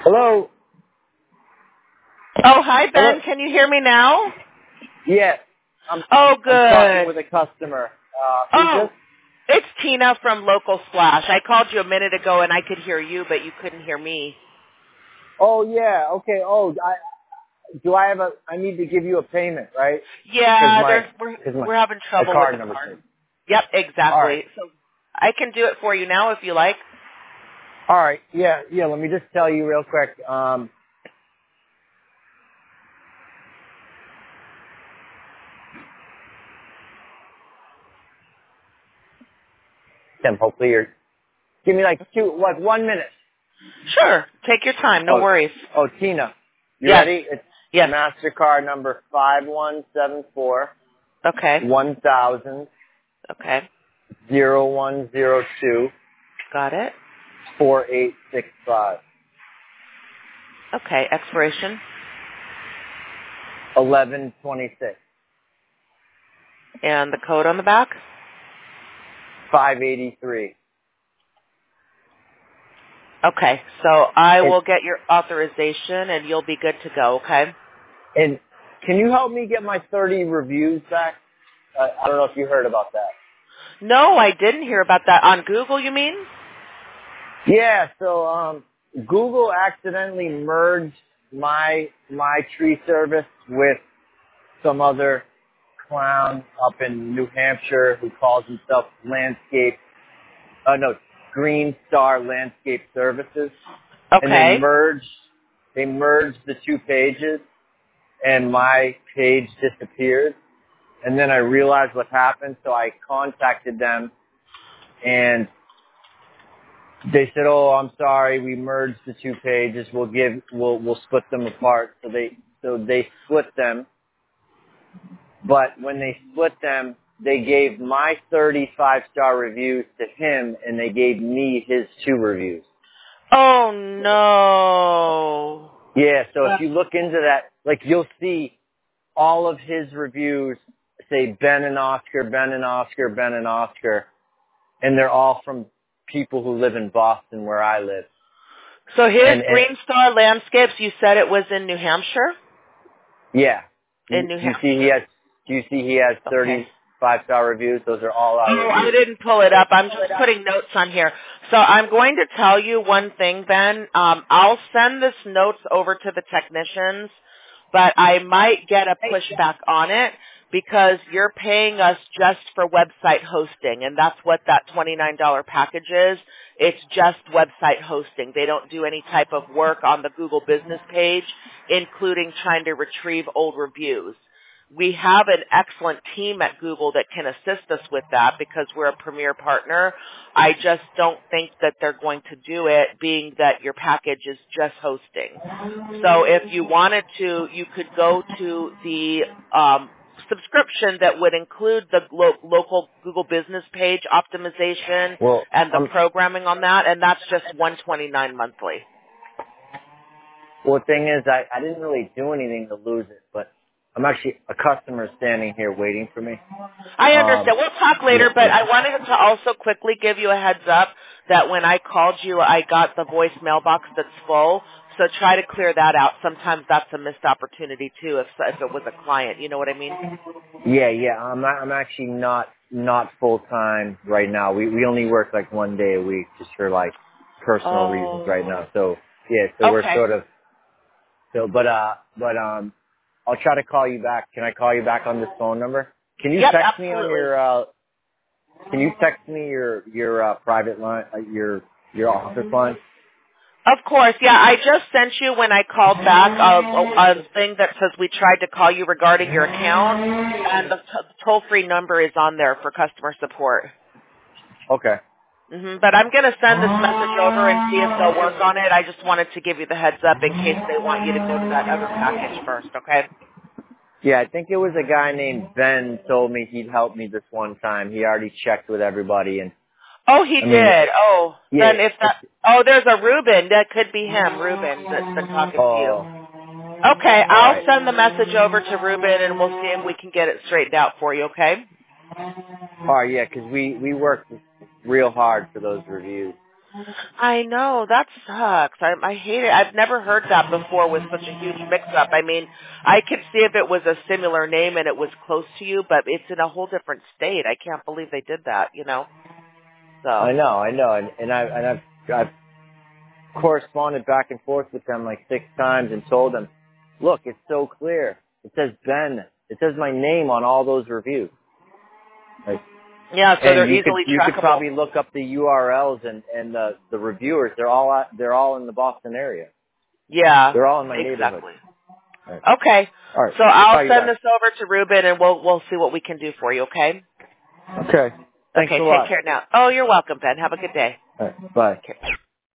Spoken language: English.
Hello? Oh, hi, Hello? Ben. Can you hear me now? Yes. Oh, I'm talking good. with a customer. Who's Oh, this? it's Tina from Local Splash. I called you a minute ago, and I could hear you, but you couldn't hear me. Oh, yeah. Okay. Oh, I need to give you a payment, right? Because Yeah, my we're having trouble with card the number's card. missing. Yep, All right. exactly. So I can do it for you now if you like. All right. Yeah. Let me just tell you real quick. Tim, hopefully give me like 1 minute. Sure. Take your time. No Oh, worries. Tina. You Yes. ready? It's Yes. MasterCard number 5174 Okay. 1000 Okay. 0102 Got it. 4865. Okay. Expiration 1126. and the code on the back. 583. Okay. So I And, will get your authorization, and you'll be good to go. Okay. and can you help me get my 30 reviews back? I don't know if you heard about that. No, I didn't hear about that. On Google, you mean? Yeah, so Google accidentally merged my tree service with some other clown up in New Hampshire who calls himself Green Star Landscape Services. And Okay. they merged the two pages and my page disappeared. And then I realized what happened, so I contacted them, and they said, "Oh, I'm sorry, we merged the two pages. We'll split them apart." So they split them, but when they split them, they gave my 35-star reviews to him, and they gave me his 2 reviews. Oh no. Yeah, so if you look into that, like you'll see all of his reviews say Ben and Oscar, Ben and Oscar, Ben and Oscar. And they're all from people who live in Boston where I live. So his And Green Star Landscapes, you said it was in New Hampshire? yeah. In New Do Hampshire. you see he has Okay. 35-star reviews? Those are all our Oh, I reviews. didn't pull it up. I'm just putting notes on here. So I'm going to tell you one thing, Ben. I'll send this notes over to the technicians, but I might get a pushback on it because you're paying us just for website hosting, and that's what that $29 package is. It's just website hosting. They don't do any type of work on the Google business page, including trying to retrieve old reviews. We have an excellent team at Google that can assist us with that because we're a premier partner. I just don't think that they're going to do it, being that your package is just hosting. So if you wanted to, you could go to the subscription that would include the local Google business page optimization Well, and the programming on that, and that's just $129 monthly. the thing is, I didn't really do anything to lose it, but I'm actually a customer standing here waiting for me. I understand. We'll talk later, but Yeah. I wanted to also quickly give you a heads up that when I called you, I got the voicemail box that's full. So try to clear that out. Sometimes that's a missed opportunity too, if it was a client. You know what I mean? Yeah. I'm actually not full time right now. We only work like 1 day a week just for like personal reasons right Oh. now. So yeah, so we're Okay. sort of I'll try to call you back. Can I call you back on this phone number? Can you Yep, text me on absolutely. your private line, your office line? Of course, yeah. I just sent you when I called back a thing that says we tried to call you regarding your account, and the toll-free number is on there for customer support. Okay. But I'm going to send this message over and see if they'll work on it. I just wanted to give you the heads up in case they want you to go to that other package first, okay? Yeah, I think it was a guy named Ben told me he'd help me this one time. He already checked with everybody, and Oh, he I mean, did. Oh, yeah. then if that, oh, there's a Ruben. That could be him, Ruben, that's been talking to you. Oh, Okay, all I'll right. send the message over to Ruben and we'll see if we can get it straightened out for you, okay? All right, yeah, 'cause we worked real hard for those reviews. I know, that sucks. I hate it. I've never heard that before with such a huge mix-up. I mean, I could see if it was a similar name and it was close to you, but it's in a whole different state. I can't believe they did that, you know? So. I know, and I've corresponded back and forth with them like 6 times and told them, look, it's so clear. It says Ben. It says my name on all those reviews. Like, yeah, so they're easily trackable. You could probably look up the URLs and the reviewers. They're all in the Boston area. Yeah, they're all in my exactly. neighborhood. Right. Okay. All right. So I'll send this over to Ruben, and we'll see what we can do for you. Okay. Okay. Thanks a lot. Take care now. Oh, you're welcome, Ben. Have a good day. All right. Bye. Okay.